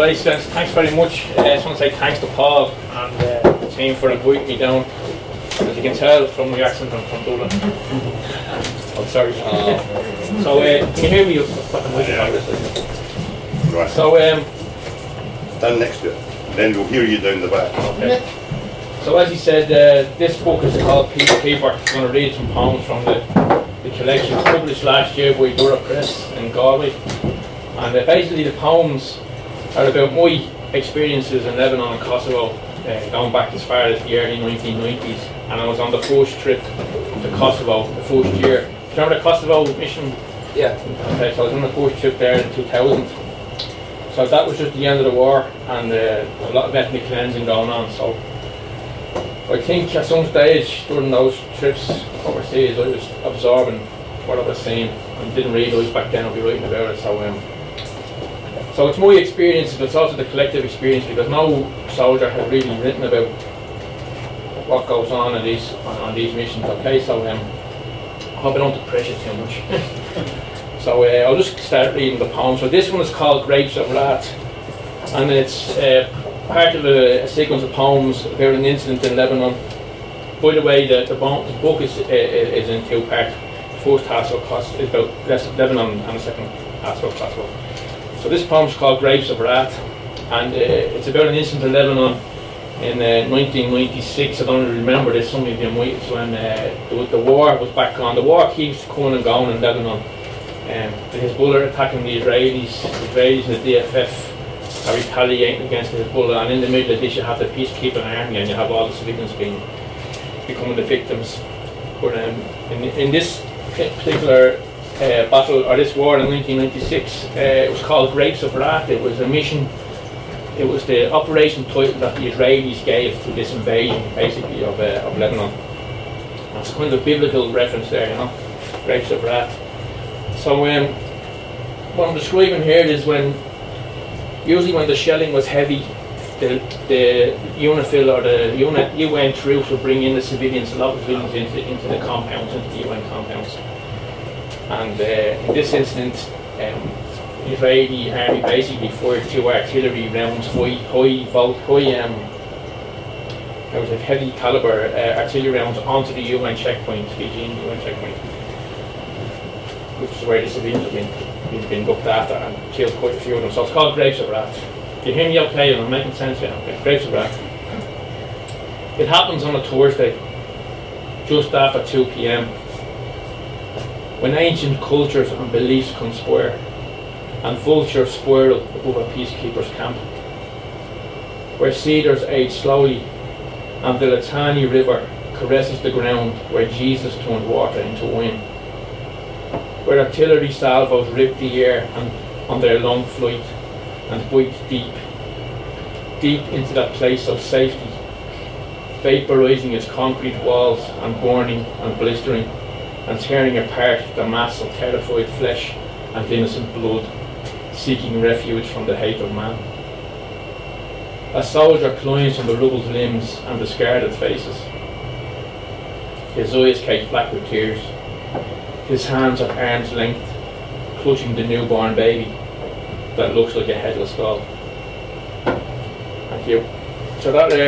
Alright, thanks very much. I just want to say thanks to Paul and the team for inviting me down. As you can tell from my accent, I'm from Dublin. Oh, sorry. So, can you hear me? Right. So, Stand next to it. Then we'll hear you down the back. okay. So, as he said, this book is called Peace Keeper. I'm going to read some poems from the collection published last year by Dura Press in Galway. And basically, the poems are about my experiences in Lebanon and Kosovo, going back as far as the early 1990s. And I was on the first trip to Kosovo the first year. Do you remember the Kosovo mission? Yeah. Okay, so I was on the first trip there in 2000. So that was just the end of the war and a lot of ethnic cleansing going on. So I think at some stage during those trips overseas I was absorbing what I was seeing and didn't realise back then I'd be writing about it. So it's my experience, but it's also the collective experience because no soldier has really written about what goes on these missions. Okay, so I hope I don't pressure too much. So I'll just start reading the poem. So this one is called Grapes of Wrath, and it's part of a sequence of poems about an incident in Lebanon. By the way, the book is in two parts. The first half is about Lebanon and the second half about Kosovo. So this poem is called Grapes of Wrath, and it's about an incident in Lebanon in 1996. I don't remember this, some of you might. It's when the war was back on. The war keeps coming and going in Lebanon. The Hezbollah attacking the Israelis and the DFF are retaliating against the Hezbollah, and in the middle of this you have the peacekeeping army and you have all the civilians becoming the victims. But in this particular battle, or this war in 1996, it was called Grapes of Wrath. It was a mission, it was the operation title that the Israelis gave to this invasion basically of Lebanon. That's kind of a biblical reference there, you know, Grapes of Wrath. So what I'm describing here is usually when the shelling was heavy, the UNIFIL or the UN troops would bring in the civilians, a lot of civilians into the compounds, into the UN compounds. And in this incident, the Israeli army basically fired 2 artillery rounds, heavy caliber artillery rounds onto the UN checkpoint, Fijian UN checkpoint, which is where the civilians have been looked after and killed quite a few of them. So it's called Grapes of Wrath. Do you hear me okay? Am I making sense here? Okay, Grapes of Wrath. It happens on a Thursday, just after 2 p.m, when ancient cultures and beliefs conspire and vultures swirl above a peacekeeper's camp, where cedars age slowly and the Litani River caresses the ground where Jesus turned water into wine, where artillery salvos rip the air and on their long flight and bite deep into that place of safety, vaporizing its concrete walls and burning and blistering and tearing apart the mass of terrified flesh and innocent blood, seeking refuge from the hate of man. A soldier climbs from the rubbled limbs and discarded faces, his eyes caked black with tears, his hands at arm's length, clutching the newborn baby that looks like a headless doll. Thank you. So that in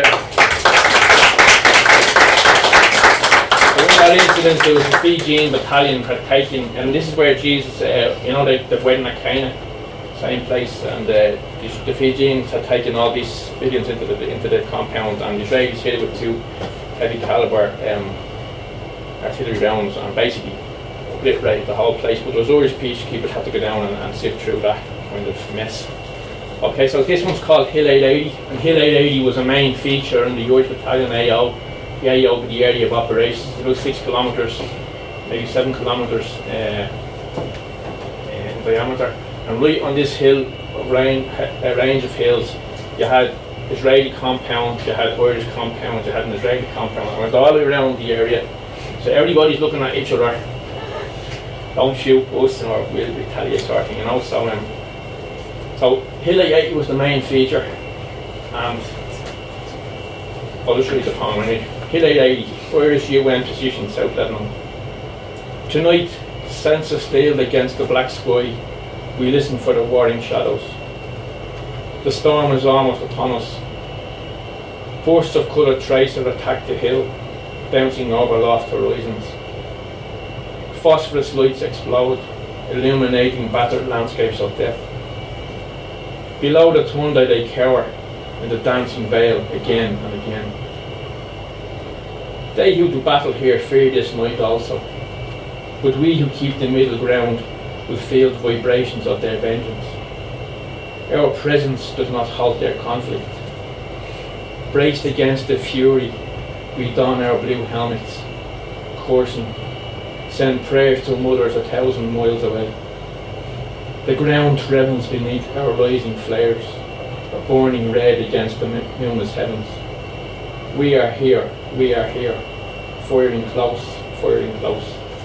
that incident there was a Fijian battalion taking, and this is where Jesus, the wedding at Cana, same place, and the Fijians had taken all these civilians into the compound, and the Israelis hit it with 2 heavy caliber artillery rounds and basically obliterated the whole place. But those Irish peacekeepers had to go down and sift through that kind of mess. Okay, so this one's called Hill 880, and Hill 880 was a main feature in the Irish Battalion AO. The AO, the area of operations, about 6 kilometres, maybe 7 kilometres in diameter. And right on this hill, a range of hills, you had Israeli compounds, you had Irish compounds, you had an Israeli compound, and it was all around the area. So everybody's looking at each other. Don't shoot us or we'll retaliate sort of thing, you know. So Hill 880 was the main feature, and I'll just read the poem anyway. Hill 880, Irish UN position, South Lebanon. Tonight, senses steeled against the black sky, we listen for the warring shadows. The storm is almost upon us. Bursts of coloured tracer attack the hill, bouncing over loft horizons. Phosphorus lights explode, illuminating battered landscapes of death. Below the Tunde they cower in the dancing veil again and again. They who do battle here fear this night also, but we who keep the middle ground will feel the vibrations of their vengeance. Our presence does not halt their conflict. Braced against the fury, we don our blue helmets, coursing, send prayers to mothers 1,000 miles away. The ground trembles beneath our rising flares, burning red against the moonless heavens. We are here, firing close, firing close.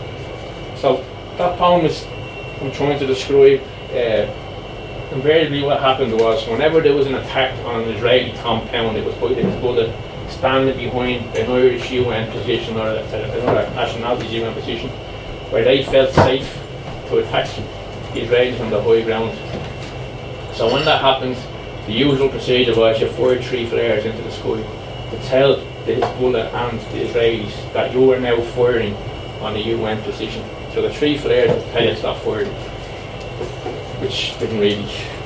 So that poem is, I'm trying to describe, invariably what happened was whenever there was an attack on an Israeli compound, it was by the Hezbollah standing behind an Irish UN position or another nationality's UN position where they felt safe to attack the Israelis on the high ground. So when that happened, the usual procedure was you fired 3 flares into the sky to tell the Hezbollah and the Israelis that you were now firing on the UN position. So the 3 flares would tell you to stop firing, which didn't really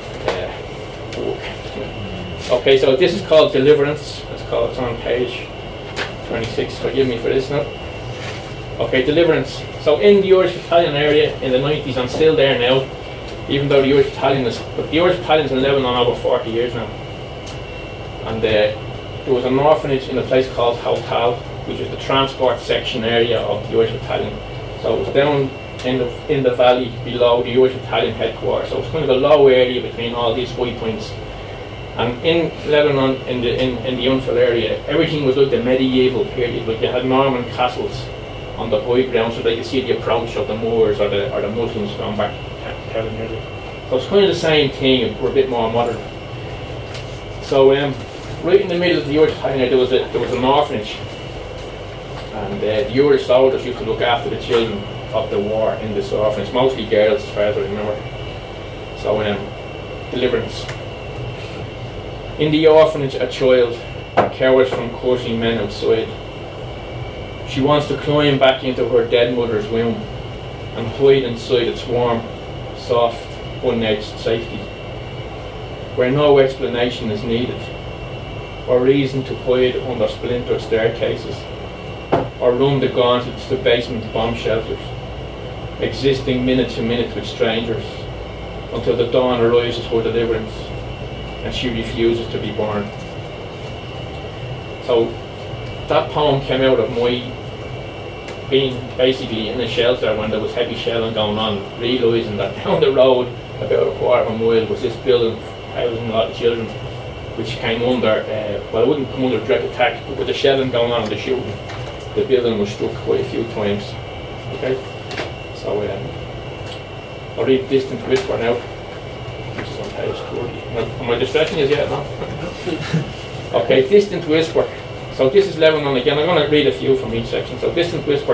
work. Okay, so this is called Deliverance. It's on page 26. Forgive me for this now. Okay, Deliverance. So in the Irish Battalion area in the 90s, and still there now, even though the Irish Battalion is in Lebanon over 40 years now. And there was an orphanage in a place called Hautal, which is the transport section area of the Irish Battalion. So it was down in the valley below the Irish Battalion headquarters. So it's kind of a low area between all these high points. And in Lebanon, in the Unfil area, everything was like the medieval period. Like you had Norman castles on the high ground, so they could see the approach of the Moors or the Muslims going back 1,000 years ago. So it's kind of the same thing. We're a bit more modern. So right in the middle of the Irish Battalion, there was an orphanage, and the Irish soldiers used to look after the children of the war in this orphanage, mostly girls as far as I remember. So Deliverance. In the orphanage a child cowers from cursing men outside. She wants to climb back into her dead mother's womb and hide inside its warm, soft, unedged safety, where no explanation is needed, or reason to hide under splintered staircases, or run the gauntlet to basement bomb shelters, existing minute to minute with strangers, until the dawn arrives at her deliverance, and she refuses to be born. So that poem came out of my being basically in a shelter when there was heavy shelling going on, realising that down the road about a quarter of a mile was this building housing a lot of children, which came under, well, it wouldn't come under direct attack, but with the shelling going on and the shooting, the building was struck quite a few times. Okay, so I'll read Distant Whisper now, which is on page 40. Am I distracting you yet? No? Okay, Distant Whisper. So this is Lebanon again. I'm going to read a few from each section. So Distant Whisper.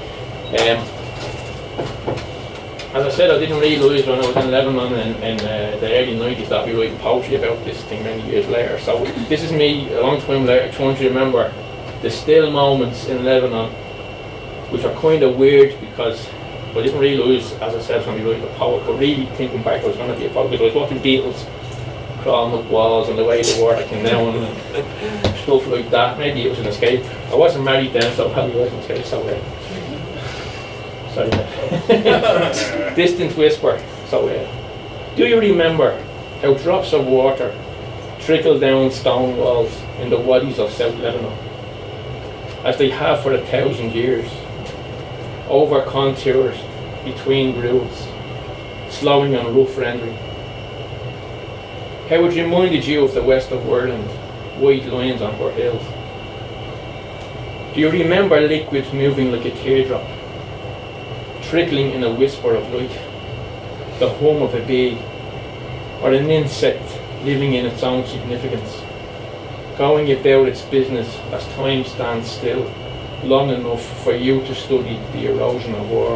As I said, I didn't realise when I was in Lebanon in the early 90s that I'd be writing poetry about this thing many years later. So this is me a long time later trying to remember the still moments in Lebanon, which are kind of weird because I didn't realise, as I said, I was going to be writing a poet, but really thinking back I was going to be a poet because I was watching Beatles crawling up walls and the way the water came down and stuff like that. Maybe it was an escape. I wasn't married then, so probably wasn't escape. So sorry. Distant Whisper. So do you remember how drops of water trickle down stone walls in the wadis of South Lebanon, as they have for 1,000 years, over contours, between grooves, slowing on rough rendering? How it reminded you of the west of Ireland, white lines on her hills? Do you remember liquids moving like a teardrop, trickling in a whisper of life, the hum of a bee, or an insect living in its own significance, going about its business as time stands still, long enough for you to study the erosion of war,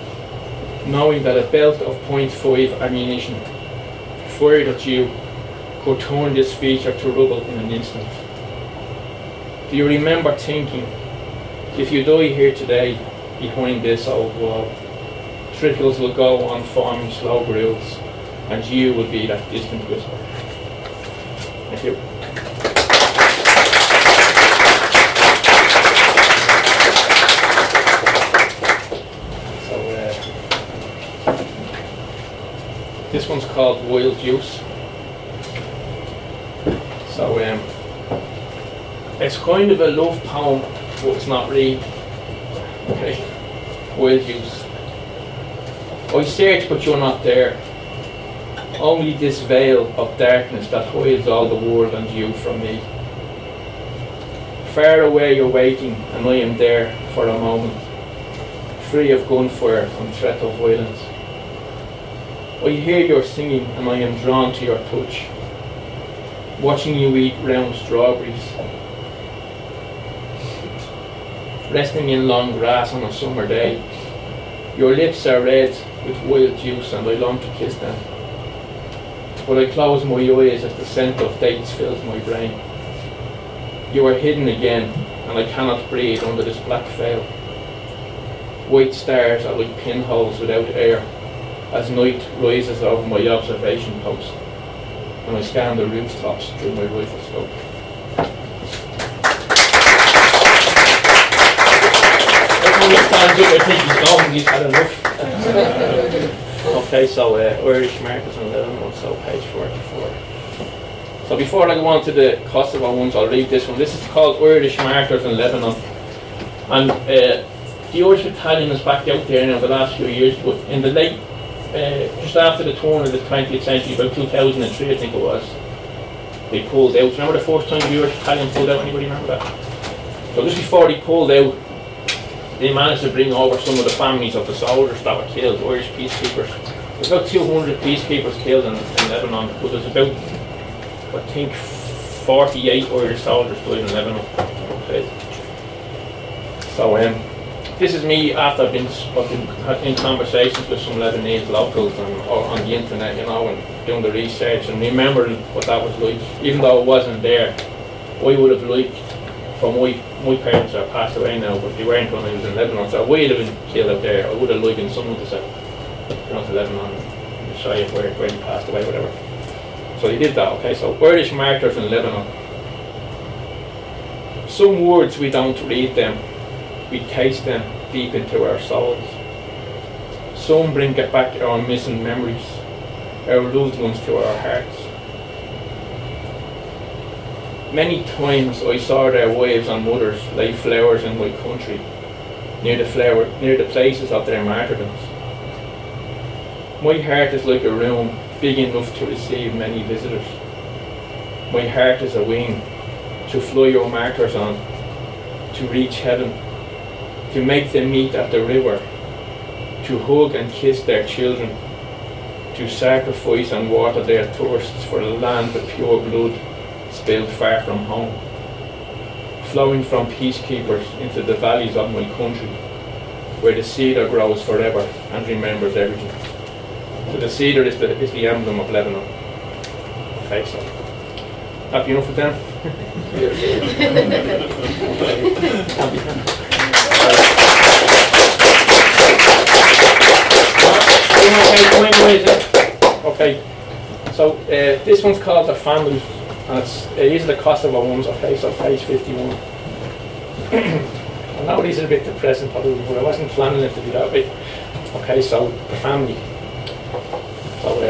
knowing that a belt of .5 ammunition fired at you could turn this feature to rubble in an instant. Do you remember thinking, if you die here today behind this old wall, trickles will go on forming slow grooves, and you will be that distant whisper? Thank you. This one's called Wild Juice. So it's kind of a love poem, but it's not really. Okay, Wild Juice. I search, but you're not there. Only this veil of darkness that hides all the world and you from me. Far away you're waiting, and I am there for a moment, free of gunfire and threat of violence. I hear your singing and I am drawn to your touch, watching you eat round strawberries, resting in long grass on a summer day. Your lips are red with wild juice and I long to kiss them, but I close my eyes as the scent of dates fills my brain. You are hidden again and I cannot breathe under this black veil. White stars are like pinholes without air as night rises over my observation post and I scan the rooftops through my rifle scope. Everyone stands up, I think he's gone, he's had enough. Okay, so Irish Martyrs in Lebanon, so page 44. So before I go on to the Kosovo ones, I'll read this one. This is called Irish Martyrs in Lebanon. And the Irish Battalion is back out there now the last few years, but in the late just after the turn of the 20th century, about 2003 I think it was, they pulled out. Remember the first time the Irish Battalion pulled out? Anybody remember that? So just before they pulled out, they managed to bring over some of the families of the soldiers that were killed, Irish peacekeepers. There's about 200 peacekeepers killed in Lebanon, but there's about, I think, 48 Irish soldiers died in Lebanon. Okay. So this is me after I've been in conversations with some Lebanese locals or on the internet, you know, and doing the research and remembering what that was like. Even though I wasn't there, I would have liked, for my parents are passed away now, but they weren't when I was in Lebanon, so I would have been killed out there. I would have liked someone to say, you know, to Lebanon and show you where they passed away, whatever. So they did that, okay, so Irish Martyrs in Lebanon. Some words we don't read them, we taste them deep into our souls. Some bring back our missing memories, our loved ones to our hearts. Many times I saw their wives and mothers lay flowers in my country, near the places of their martyrdoms. My heart is like a room big enough to receive many visitors. My heart is a wing to fly your martyrs on, to reach heaven, to make them meet at the river, to hug and kiss their children, to sacrifice and water their thirsts for a land with pure blood spilled far from home, flowing from peacekeepers into the valleys of my country, where the cedar grows forever and remembers everything. So the cedar is the emblem of Lebanon. Okay, so happy enough with them? Okay, so this one's called The Family, and these are the Kosovo ones. Okay, so page 51. I know these are a bit depressing probably, but I wasn't planning it to be that way. Okay, so The Family. So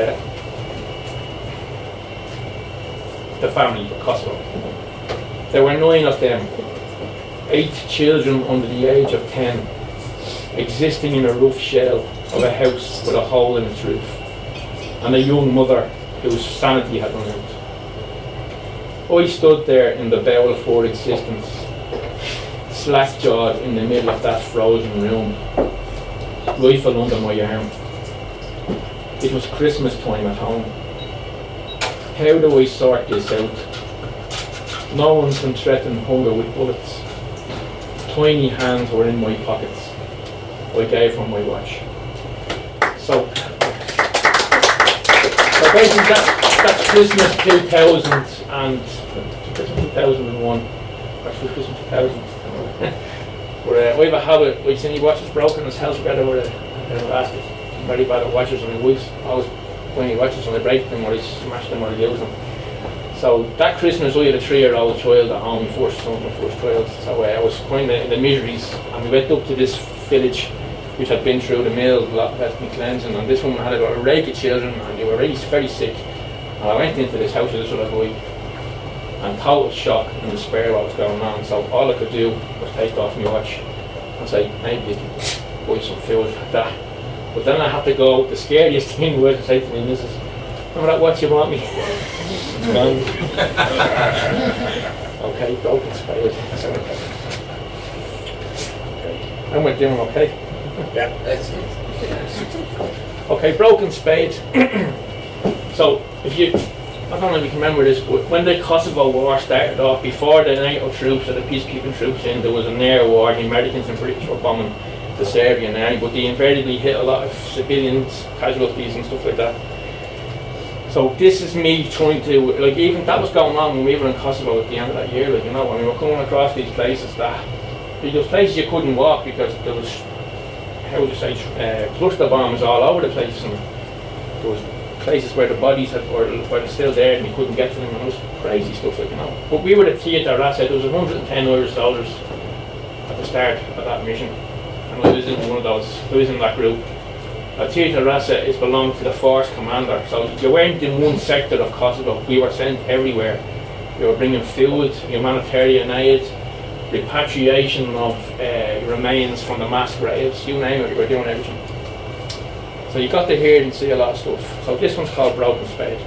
the family of Kosovo. There were 9 of them, 8 children under the age of 10, existing in a rough shell of a house with a hole in its roof, and a young mother whose sanity had run out. I stood there in the bowel of her existence, slack-jawed in the middle of that frozen room, rifle under my arm. It was Christmas time at home. How do I sort this out? No one can threaten hunger with bullets. Tiny hands were in my pockets. I gave her my watch. So basically that's Christmas 2000 and Christmas 2001. Actually, Christmas 2000. But we have a habit. We've seen he watches broken in his house. We got over the basket. Very bad at watches, and my wife's always when he watches and they break them or he smash them or he lose them. So that Christmas we had a 3-year-old child at home, my first child. So I was kind of in the miseries, and we went up to this village which had been through the mill, a lot of ethnic cleansing, and this woman had a rake of children and they were really very sick. And I went into this house with this little boy, and total shock and despair what was going on. So all I could do was take off my watch and say, maybe you can buy some food like that. But then I had to go, the scariest thing was to say to me, Mrs. Remember that watch you bought me? It's gone. Okay, broken spade. Okay. And we're doing okay. Yeah, that's it. Okay, broken spade. So if you, I don't know if you can remember this, but when the Kosovo War started off, before the NATO troops or the peacekeeping troops in, there was an air war. The Americans and British were bombing the Serbian army, but they invariably hit a lot of civilians, casualties and stuff like that. So this is me trying to, like, even that was going on when we were in Kosovo at the end of that year, like, you know, when we were coming across these places that, there was places you couldn't walk because there was, how would you say, cluster bombs all over the place, and there was places where the bodies were they're still there and you couldn't get to them, and it was crazy stuff, like, you know. But we were at Theatre Rasa. There was 110 Irish soldiers at the start of that mission, and I was in one of those, I was in that group. Theatre Rasa is belonged to the force commander, so you weren't in one sector of Kosovo. We were sent everywhere. We were bringing food, humanitarian aid, repatriation of remains from the mass graves, you name it, we were doing everything. So you got to hear and see a lot of stuff. So this one's called Broken Spade.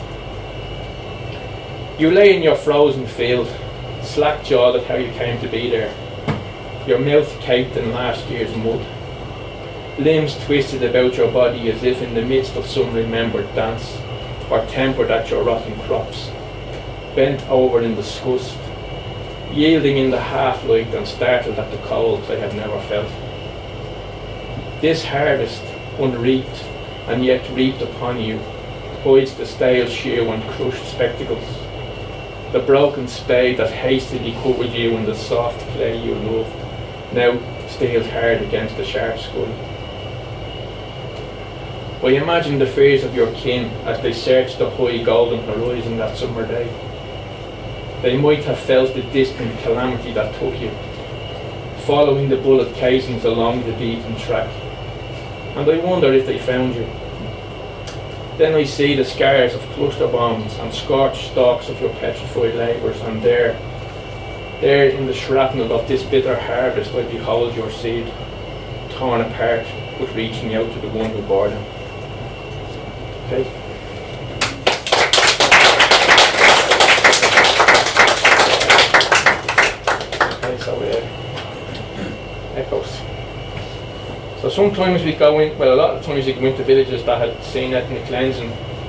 You lay in your frozen field, slack-jawed at how you came to be there, your mouth caked in last year's mud, limbs twisted about your body as if in the midst of some remembered dance, or tempered at your rotten crops, bent over in disgust, yielding in the half-light and startled at the cold they had never felt. This harvest, unreaped and yet reaped upon you, hides the stale shoe and crushed spectacles, the broken spade that hastily covered you in the soft clay you loved, now steeled hard against the sharp skull. I imagine the fears of your kin as they searched the high golden horizon that summer day. They might have felt the distant calamity that took you, following the bullet casings along the beaten track, and I wonder if they found you. Then I see the scars of cluster bombs and scorched stalks of your petrified labours, and there in the shrapnel of this bitter harvest I behold your seed, torn apart but reaching out to the one who bore them. Okay. Okay, so echoes. So sometimes we go in, well, a lot of times we go into villages that had seen ethnic cleansing,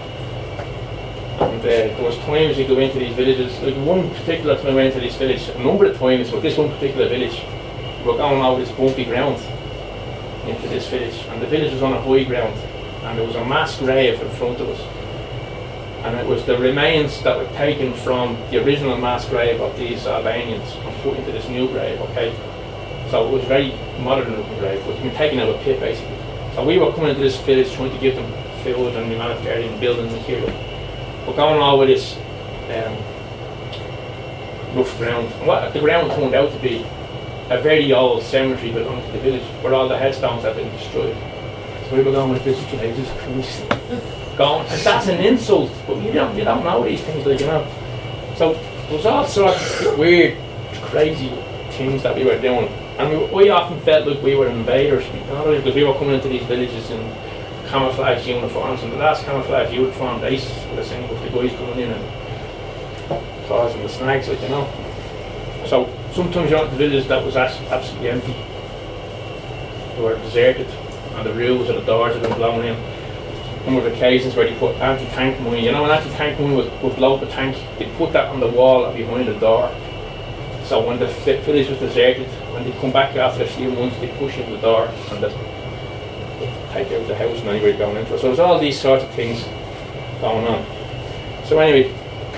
and there was times we go into these villages, like one particular time I went into this village, a number of times, but this one particular village, we were going over this bumpy ground into this village, and the village was on a high ground, and there was a mass grave in front of us, and it was the remains that were taken from the original mass grave of these Albanians and put into this new grave, okay? So it was very modern looking grave, but you've been taken out of a pit basically. So we were coming into this village trying to give them food and humanitarian building material. We're going all with this rough ground. And what the ground turned out to be a very old cemetery belonging to the village where all the headstones had been destroyed. So we were going with this, Jesus Christ. Going, and that's an insult, but you don't know these things, like, you know. So there was all sorts of weird, crazy things that we were doing. And we often felt like we were invaders, because we were coming into these villages in camouflage uniforms, and the last camouflage uniform they were saying with the guys coming in and causing the snags, like, you know. So sometimes you're at the villages that was absolutely empty. They were deserted, and the roofs or the doors had been blown in. There were occasions where they put anti-tank mine, you know, an anti-tank mine would blow up a tank, they'd put that on the wall behind the door. So when the village was deserted, when they come back after a few months, they push in the door and they'd take out the house and anybody going into it. So there's all these sorts of things going on. So anyway,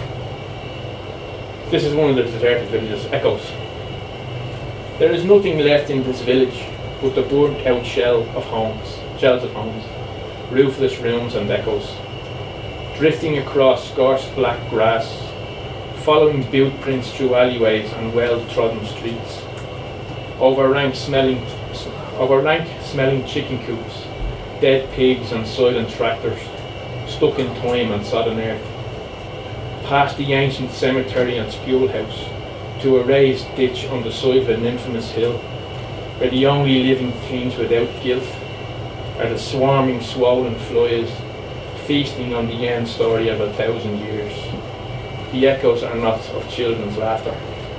this is one of the deserted villages, Echoes. There is nothing left in this village but the burnt out shells of homes, roofless rooms and echoes, drifting across scorched black grass, following boot prints through alleyways and well-trodden streets, over rank smelling chicken coops, dead pigs and silent tractors, stuck in time and sodden earth, past the ancient cemetery and schoolhouse, to a raised ditch on the side of an infamous hill, where the only living things without guilt are the swarming swollen flies, feasting on the end story of 1,000 years. The echoes are not of children's laughter.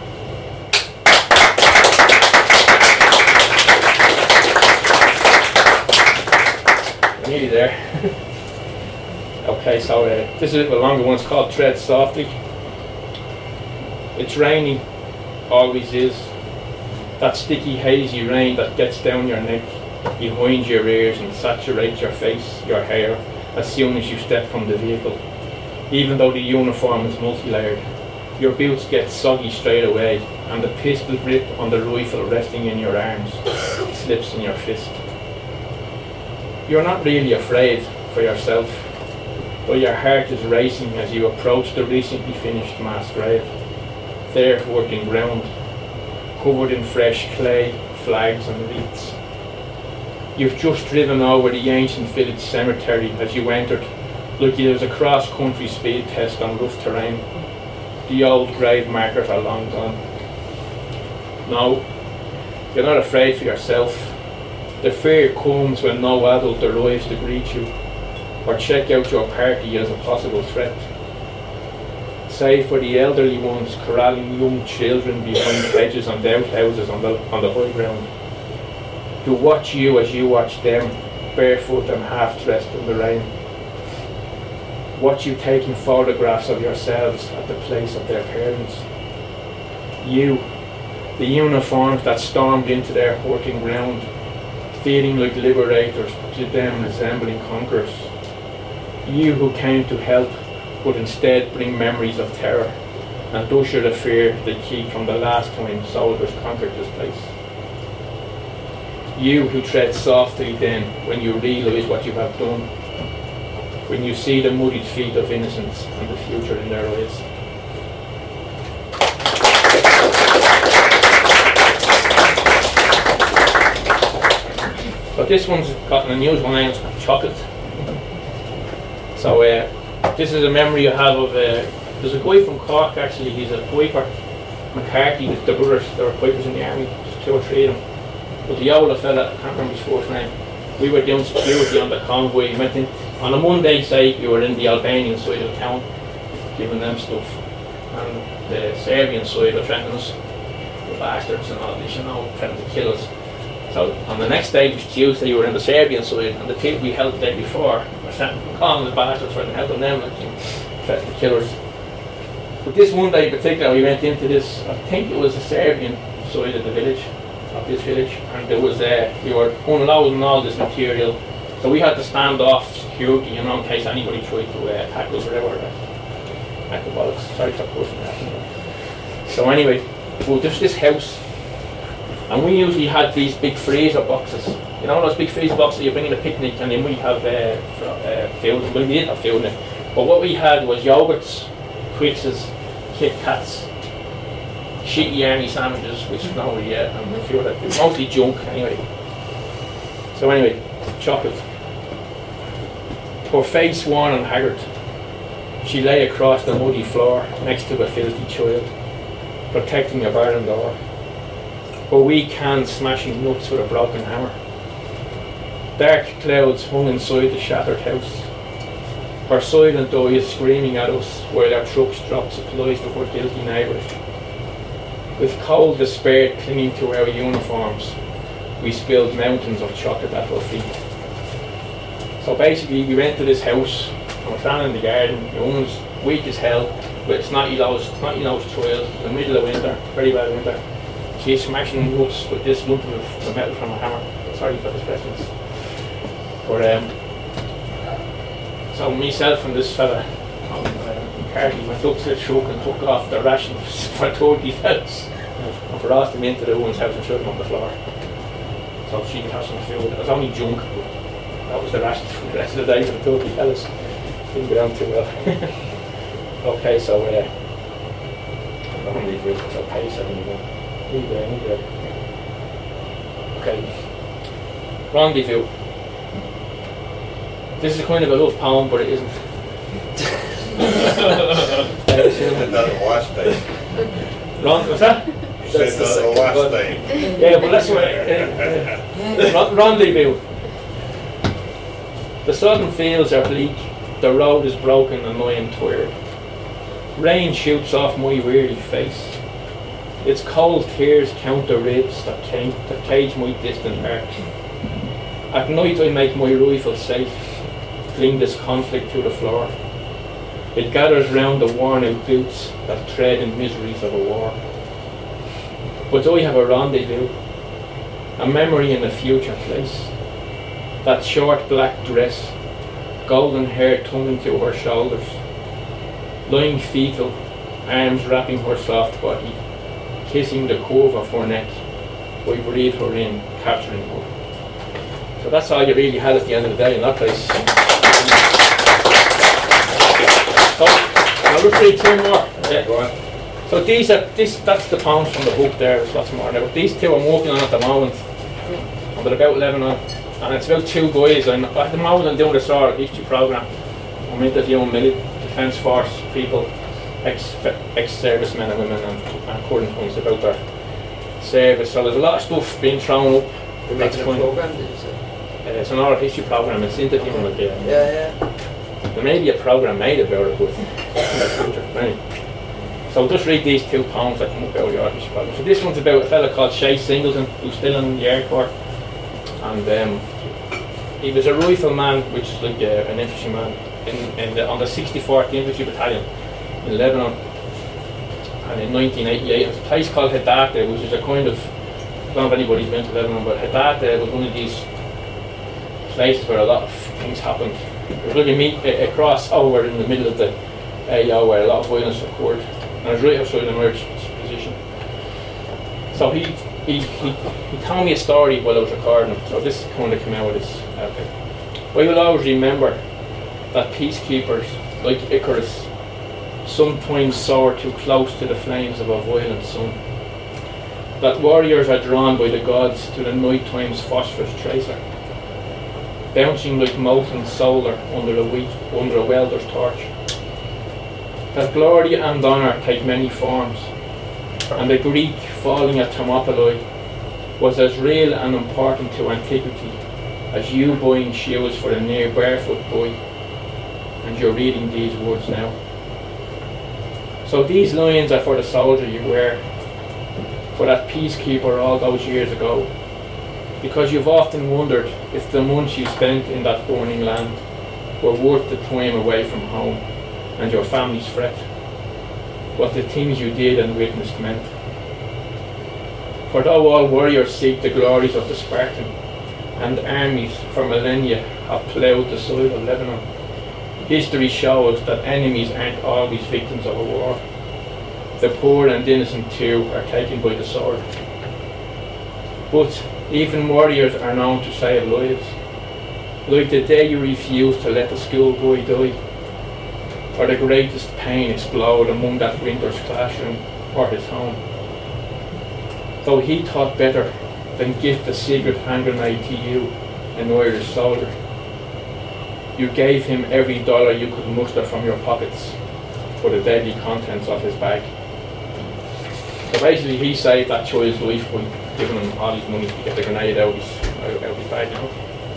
We're nearly there. Okay, so this is a little longer one. It's called Tread Softly. It's raining, always is. That sticky, hazy rain that gets down your neck, behind your ears and saturates your face, your hair, as soon as you step from the vehicle. Even though the uniform is multi-layered, your boots get soggy straight away, and the pistol grip on the rifle resting in your arms slips in your fist. You're not really afraid for yourself, but your heart is racing as you approach the recently finished mass grave, there working ground, covered in fresh clay, flags and wreaths. You've just driven over the ancient village cemetery as you entered, like it was a cross-country speed test on rough terrain. The old grave markers are long gone. No, you're not afraid for yourself. The fear comes when no adult arrives to greet you or check out your party as a possible threat. Save for the elderly ones corralling young children behind hedges and outhouses on the high ground, who watch you as you watch them, barefoot and half-dressed in the rain. Watch you taking photographs of yourselves at the place of their parents. You, the uniforms that stormed into their hurting ground, feeling like liberators, but to them resembling conquerors. You who came to help, but instead bring memories of terror, and usher the fear they keep from the last time soldiers conquered this place. You who tread softly then when you realise what you have done, when you see the muddied feet of innocence and the future in their eyes. But this one's got an unusual name, it's called Chocolate. So this is a memory I have of, there's a guy from Cork actually, he's a piper, McCarthy, the brothers, they were pipers in the army, there's 2 or 3 of them. But the older fella, I can't remember his first name, we were doing security on the convoy. We went in, on a Monday say we were in the Albanian side of town, giving them stuff. And the Serbian side were threatening us, the bastards and all this, you know, threatening to kill us. So on the next day, which was Tuesday, we were in the Serbian side, and the people we helped the day before were calling the bastards for helping them, like, you know, threatening to kill us. But this one day in particular, we went into this, I think it was the Serbian side of the village, of this village, and there was we were unloading all this material, so we had to stand off security, you know, in case anybody tried to attack us or whatever. At the bollocks, sorry for cursing that. So anyway, well, there's this house, and we usually had these big freezer boxes. You know those big freezer boxes you bring in a picnic, and then we have food. Well, we didn't have food in it, but what we had was yogurts, Quixes, Kit Kats, shitty army sandwiches, which is not really yet, and a few of that, mostly junk anyway. So anyway, Chocolate. Her face worn and haggard, she lay across the muddy floor next to a filthy child, protecting a barren door. Her weak hand smashing nuts with a broken hammer. Dark clouds hung inside the shattered house. Her silent eyes screaming at us while our trucks dropped supplies to her guilty neighbours. With cold despair clinging to our uniforms, we spilled mountains of chocolate at her feet. So basically, we went to this house, and we're standing in the garden. The woman's weak as hell, with snotty-nosed child, in the middle of winter, very bad winter. She's smashing nuts with this lump of metal from a hammer. Sorry for the expressions. But so myself and this fella, party, went up to the truck and took off the rations for 30 fellas and brought them into the woman's house and threw them on the floor. So she could have some food. It was only junk, but that was the rations for the rest of the day for the 30 fellas. Didn't go down too well. Okay, so rendezvous, it's okay, so leave there. Okay. Rendezvous. This is kind of a love poem, but it isn't. Said that the last time. What's that? You said that the last time. Yeah, but that's what. Rendezvous. The southern fields are bleak, the road is broken and I am tired. Rain shoots off my weary face. Its cold tears count the ribs that cage my distant heart. At night I make my rifle safe, fling this conflict to the floor. It gathers round the worn-out boots that tread in miseries of a war. But I have a rendezvous, a memory in a future place. That short black dress, golden hair tumbled to her shoulders, lying fetal, arms wrapping her soft body, kissing the curve of her neck. I breathe her in, capturing her. So that's all you really had at the end of the day in that place. So I'll just read two more. Yeah, go on. So that's the poems from the book there. There's lots more now. These two I'm working on at the moment. I'm at about 11 on, and it's about two guys. At the moment I'm doing the sort of history program. I'm interviewing Defence Force people, ex-servicemen and women and current ones about their service. So there's a lot of stuff being thrown up. You're making a program, did you say? It's an oral history program. It's interviewing with them. Yeah. There may be a program made about it, but anyway. So I'll just read these two poems that come up out of the oral history program. So this one's about a fella called Shay Singleton, who's still in the Air Corps, and he was a rifleman, which is like an infantryman on the 64th Infantry Battalion in Lebanon. And in 1988, it was a place called Hadata, which is a kind of, I don't know if anybody's been to Lebanon, but Hadata was one of these places where a lot of things happened. It was like a crossover in the middle of the AO where a lot of violence occurred. And I was right outside the emergency position. So he told me a story while I was recording him, so this kind of came out of this. I will always remember that peacekeepers, like Icarus, sometimes soar too close to the flames of a violent sun. That warriors are drawn by the gods to the night time's phosphorus tracer, bouncing like molten solar under a welder's torch. That glory and honour take many forms, and the Greek falling at Thermopylae was as real and important to antiquity as you buying shoes for a near barefoot boy, and you're reading these words now. So these lines are for the soldier you wear, for that peacekeeper all those years ago, because you've often wondered if the months you spent in that burning land were worth the time away from home and your family's fret, what the things you did and witnessed meant. For though all warriors seek the glories of the Spartan, and armies for millennia have ploughed the soil of Lebanon, history shows that enemies aren't always victims of a war. The poor and innocent too are taken by the sword. But even warriors are known to save lives, like the day you refused to let the schoolboy die, or the greatest pain explode among that winter's classroom or his home. Though he thought better than gift a secret hand grenade to you, an Irish soldier. You gave him every dollar you could muster from your pockets for the deadly contents of his bag. So basically he saved that child's life by giving him all his money to get the grenade out of his bag, you know.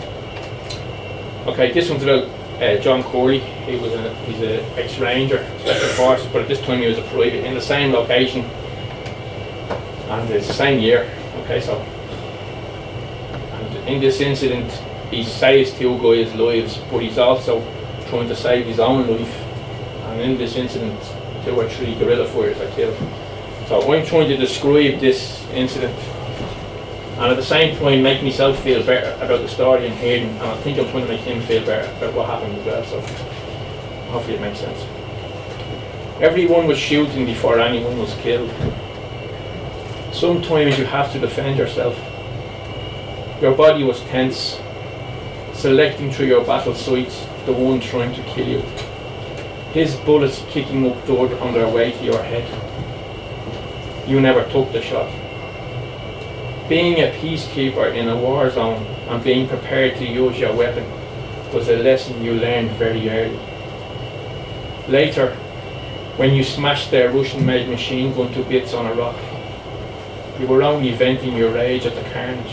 Okay, this one's about John Corley. He's an ex-ranger, special forces, but at this time he was a private in the same location, and it's the same year. Okay, so and in this incident he saves two guys' lives, but he's also trying to save his own life. And in this incident, 2 or 3 guerrilla fighters are killed. So I'm trying to describe this incident, and at the same time make myself feel better about the story and Hayden, and I think I'm trying to make him feel better about what happened as well. So hopefully it makes sense. Everyone was shooting before anyone was killed. Sometimes you have to defend yourself. Your body was tense, selecting through your battle sights the one trying to kill you. His bullets kicking up dirt on their way to your head. You never took the shot. Being a peacekeeper in a war zone and being prepared to use your weapon was a lesson you learned very early. Later, when you smashed their Russian-made machine gun to bits on a rock, you were only venting your rage at the carnage.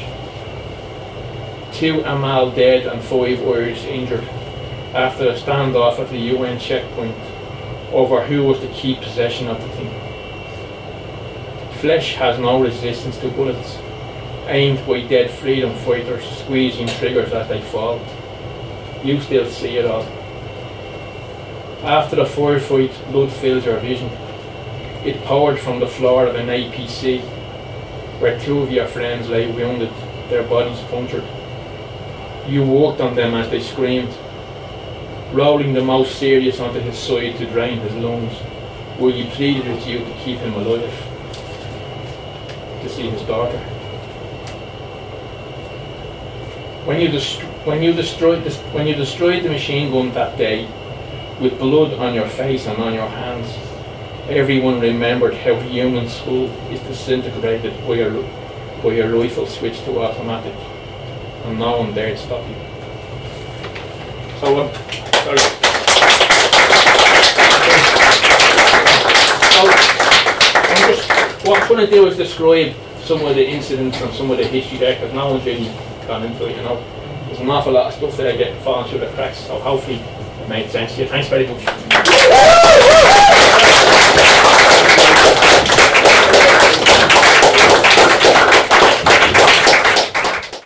2 Amal dead and 5 Irish injured after a standoff at the UN checkpoint over who was to keep possession of the thing. Flesh has no resistance to bullets, aimed by dead freedom fighters squeezing triggers as they fall. You still see it all. After the firefight, blood filled your vision. It poured from the floor of an APC, where 2 of your friends lay wounded, their bodies punctured. You walked on them as they screamed, rolling the most serious onto his side to drain his lungs, while you pleaded with you to keep him alive, to see his daughter. When you destroyed the machine gun that day, with blood on your face and on your hands, everyone remembered how human skull is disintegrated by your rifle switched to automatic, and no one dared stop you. So, sorry. What I'm going to do is describe some of the incidents and some of the history there, because no one's really gone into it, you know. There's an awful lot of stuff there getting falling through the cracks, so hopefully it made sense to you. Thanks very much.